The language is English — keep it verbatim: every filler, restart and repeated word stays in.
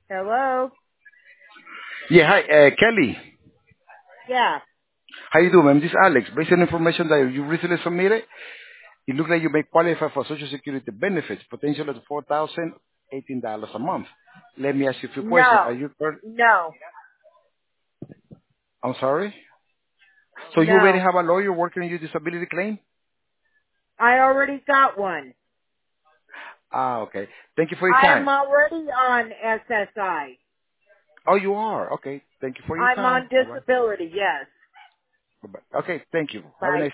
Hello? Yeah, hi, uh, Kelly. Yeah. How you doing, ma'am? This is Alex. Based on information that you recently submitted, it looks like you may qualify for Social Security benefits, potential of four thousand eighteen dollars a month. Let me ask you a few questions. Are No. you, cur- No. I'm sorry? So you already No. have a lawyer working on your disability claim? I already got one. Ah, okay. Thank you for your I am time. already on S S I. Oh, you are? Okay. Thank you for your I'm time. on Bye-bye. disability, yes. Bye-bye. Okay, thank you. Have a Bye. nice